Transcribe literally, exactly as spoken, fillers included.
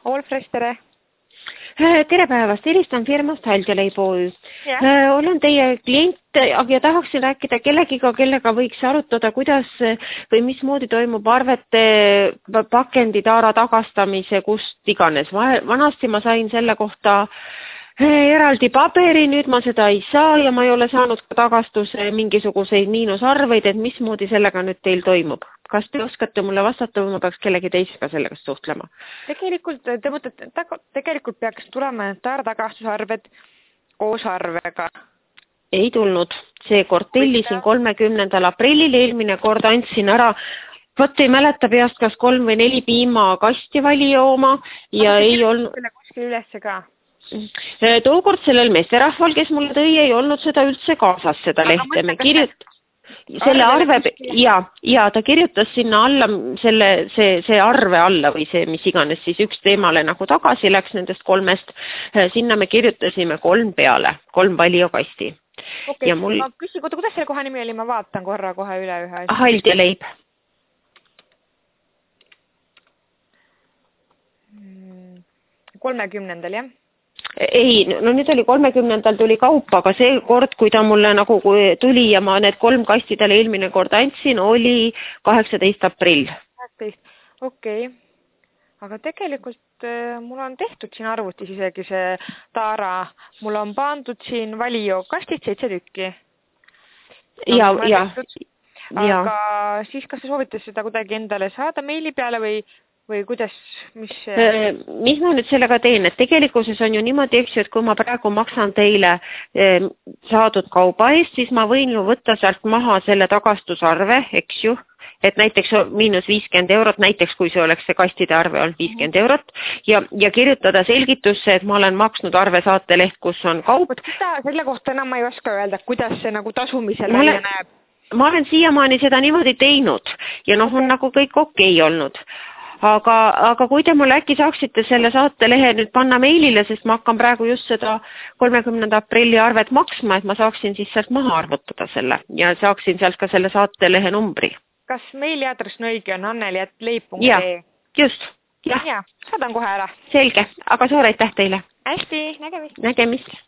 Allfresh, tere! Tere päevast, helistan firmast Haldjaleib O Ü. Olen teie klient ja tahaksin rääkida kellegiga, kellega võiks arutada, kuidas või mismoodi toimub arvete pakenditaara tagastamise kust iganes. Vanasti ma sain selle kohta eraldi paberi, nüüd ma seda ei saa ja ma ei ole saanud ka tagastuse mingisuguseid miinusarveid, et mismoodi sellega nüüd teil toimub. Kas te oskate mulle vastata või ma peaks kellegi teisega sellega suhtlema? Tegelikult, te mõtlete, tegelikult peaks tulema taaratagastusarved koos arvega. Ei tulnud. See kord tellisin kolmekümnendal aprillil, eelmine kord andsin ära, võt ei mäleta peast kas kolm või neli piima kasti valija oma ja ei olnud... Selle kuskil ülesse ka? Tookord sellel meesterahval, kes mulle tõi, ei olnud seda üldse kaasas, seda lehte. Me kirjut... Selle arve, ja, ja ta kirjutas sinna alla selle, see, see arve alla või see, mis iganes siis üks teemale nagu tagasi läks nendest kolmest. Sinna me kirjutasime kolm peale, kolm valijakasti. Okei, okay, mul... ma küsin, kuidas selle koha nimi oli, ma vaatan korra kohe üle ühe. Haldjaleib. kolmekümnendal, jah? Ei, no nüüd oli kolmekümnendal tuli kaup, aga see kord, kui ta mulle nagu tuli ja ma need kolm kastidele eelmine kord andsin, oli kaheksateist aprill. kaheksateist, okei. Okay. Aga tegelikult mul on tehtud siin arvutis isegi see taara. Mul on pandud siin valijo kastid seitse tükki. Ja, ja. Aga ja. Siis kas te soovite seda kuidagi endale saada meili peale või või kuidas, mis... Mis ma nüüd sellega teen, et tegelikkuses on ju niimoodi, eks ju, et kui ma praegu maksan teile saadud kauba eest, siis ma võin ju võtta sealt maha selle tagastusarve, eks ju, et näiteks miinus viiskümmend eurot, näiteks kui see oleks see kastide arve olnud viiskümmend eurot ja, ja kirjutada selgitusse, et ma olen maksnud arve saateleht, kus on kaup. Seda, selle kohta enam ma ei oska öelda, kuidas see nagu tasumisel välja näeb. Ma olen siiamaani seda niimoodi teinud ja noh, on nagu kõik okei olnud. Aga, aga kui te mulle äkki saaksite selle saatelehe nüüd panna meilile, sest ma hakkan praegu just seda kolmekümnenda aprilli arvet maksma, et ma saaksin siis sealt maha arvutada selle ja saaksin sealt ka selle saatelehe numbri. Kas meiliaadress on õige, on anneli at leib punkt ee? Ja, just. Ja, saadan kohe ära. Selge, aga suur aitäh teile. Hästi, nägemist. Nägemist.